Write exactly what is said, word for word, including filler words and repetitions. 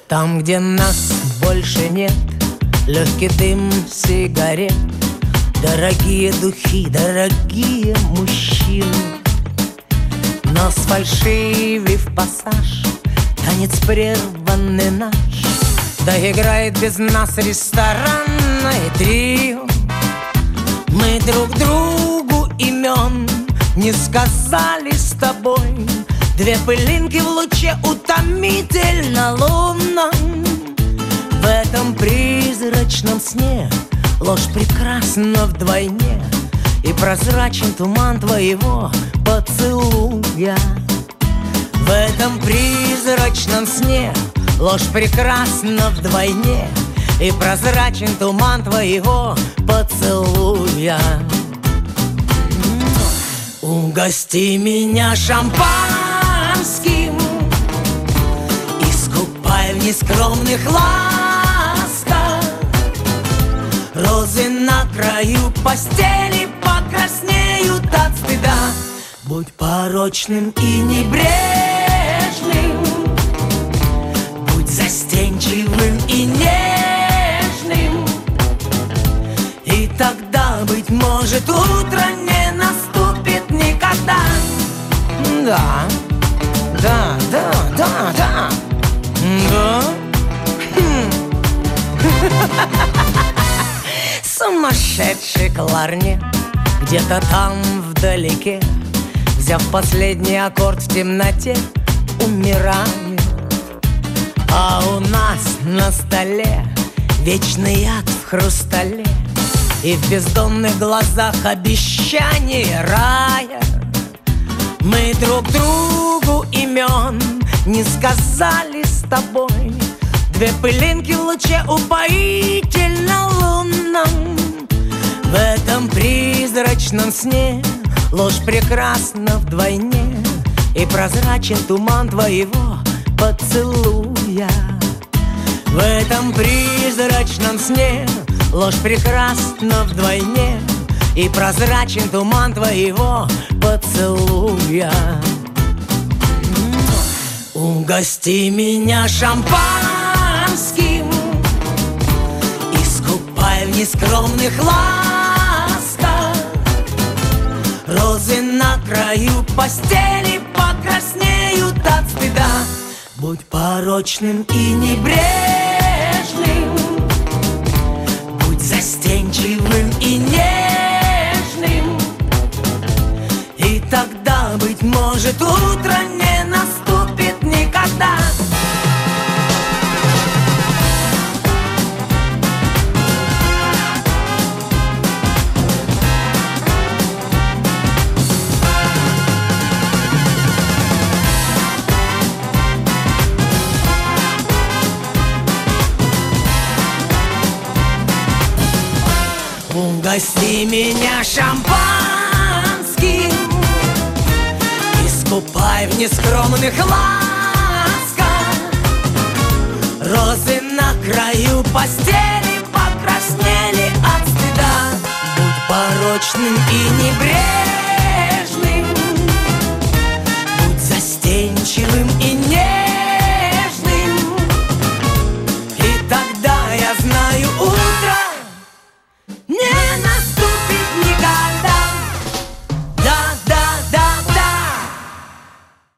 Там, где нас больше нет, легкий дым сигарет, дорогие духи, дорогие мужчины. Но сфальшивив пассаж, танец прерванный наш, да играет без нас ресторанное трио. Мы друг другу имен не сказали с тобой, две пылинки в луче утомительно лунном. В этом призрачном сне ложь прекрасна вдвойне, и прозрачен туман твоего поцелуя. В этом призрачном сне ложь прекрасна вдвойне, и прозрачен туман твоего поцелуя. Угости меня шампанским, искупай в нескромных ласках. Розы на краю постели покраснеют от стыда. Будь порочным и небрежным, будь застенчивым и нежным, и тогда, быть может, утро не наступит никогда. Да, да, да, да, да, да. Хм. Сумасшедший кларнет где-то там вдалеке, взяв последний аккорд в темноте, умирает. А у нас на столе вечный яд в хрустале, и в бездонных глазах обещание рая. Мы друг другу имен не сказали с тобой, две пылинки в луче упоительно лунном. В этом призрачном сне ложь прекрасна вдвойне, и прозрачен туман твоего поцелуя. В этом призрачном сне ложь прекрасна вдвойне, и прозрачен туман твоего поцелуя. Угости меня шампанским, искупай в нескромных ласках. Розы на краю постели покраснеют от стыда. Будь порочным и небрежным, будь застенчивым и нежным, и тогда, быть может, утро не наступит никогда. Угости меня шампанским, искупай в нескромных ласках. Розы на краю постели покраснели от стыда. Будь порочным и небрежным,